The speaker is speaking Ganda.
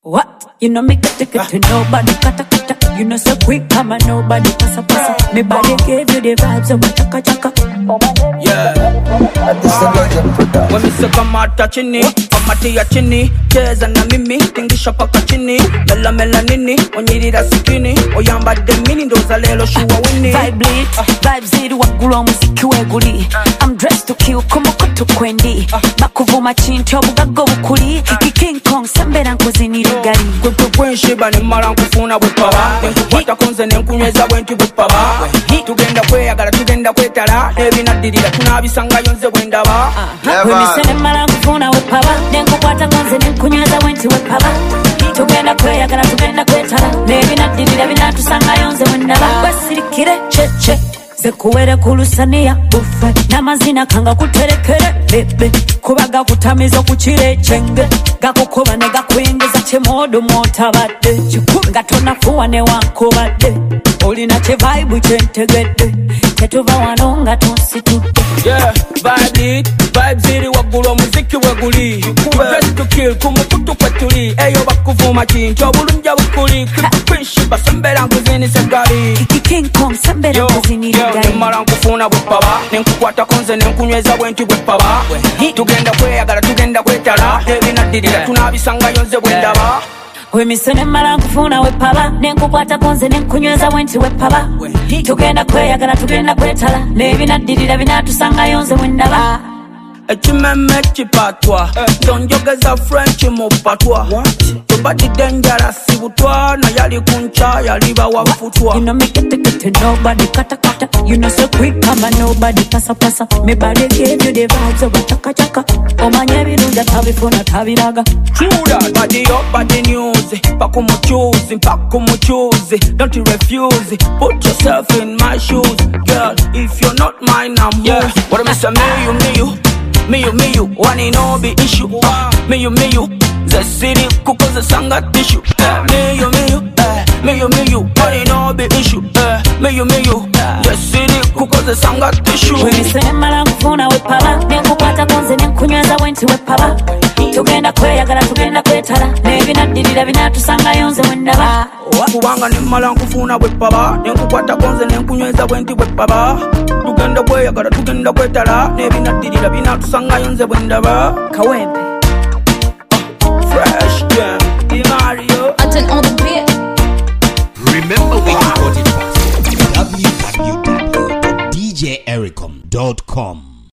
What? You know me get to nobody kata. You know so quick, I'm a nobody pasa. Me body gave you the vibes of a chaka. Yeah. When me say come out chini, come out ya chini, cheza na mimi, tingisha paka chini, mela nini, onyirira sikini, oyamba demini ndoza lelo shuwa wini. Vibe lit, vibes ziri wagulu muziki weguli. I'm dressed to kill, kumoko tukwendi. Bakuvuma chinti obugago bukuli. King Kong sembera nkuzini ligali. Kwensheba ni mara nkufuna bupaba. Nenkukwata konze nenkunyweza bwenti bupaba. Tugenda kweyagala tugenda kwetala, ebinaddirira tunabisanga yonze bwendaba. Wemisene mara nkufuna bupaba. Nenkukwata konze nenkunyweza bwenti bupaba. Tugenda kweyagala tugenda kwetala, ebinaddirira binatusanga yonze bwendaba. Kwesirikire cheche sekuwere kulusania bufe namazina kanga kuterekere bebe kubaga kutamiza kuchire chenge gakukoba ne gakwengeza chemodo motabadde chikunga tonafuwa ne wankobadde olina che vibe chentegedde tetuva wanonga tonsitudde. Yeah, vibe it, vibe ziri wagulu muziki weguli. Dress to kill kumukutu kwetuli. Eyo bakuvuma chinti obulunja bukuli. Kwinshiba sembera nkuzini segali. King Kong sembera nkuzini ligali. Mara nkufuna bupaba, nenkukwata konze nenkunyweza bwenti bupaba. Tugenda kweyagala tugenda kwetala, ebinaddirira tunabisanga yonze bwendaba. Wemisene mara nkufuna wepaba, nenkukwata konze nenkunyweza bwenti wepaba. Tugenda kweyagala tugenda kwetala, ebinaddirira binatusanga yonze bwendaba. Ekimeme kipatwa, tonjogeza French mu patwa. Tubadi dangerous butwa, na yali kuncha yaliba wafutwa. You know me get to nobody kata. You know so quick, I'm a nobody pasa. Me body gave you the vibes of a chaka. Omanye birunja tabifuna tabiraga. True that, body up, body news. Pakumuchuzi, don't you refuse. Put yourself in my shoes, girl. If you're not mine, I'm yours. What am I saying? Me you, one in all be issue. Me you, the city kuko the sanga tissue. Me you, one in all be issue. Me you, the city kuko the sanga tissue. When you say mala nkufuna wepaba, nenkukwata konze nenkunyweza bwenti wepaba. Tugenda kweyagala tugenda kwetala, ebinaddirira binatusanga yonze bwendaba. Kubanga ne mala nkufuna wepaba, nenkukwata konze nenkunyweza bwenti wepaba. Tugenda kweyagala tugenda kwetala, ebinaddirira binatusanga yonze bwendaba. Kawempe Fresh Jam, Mario. Attend on the beat. Remember we got it first. www.djericom.com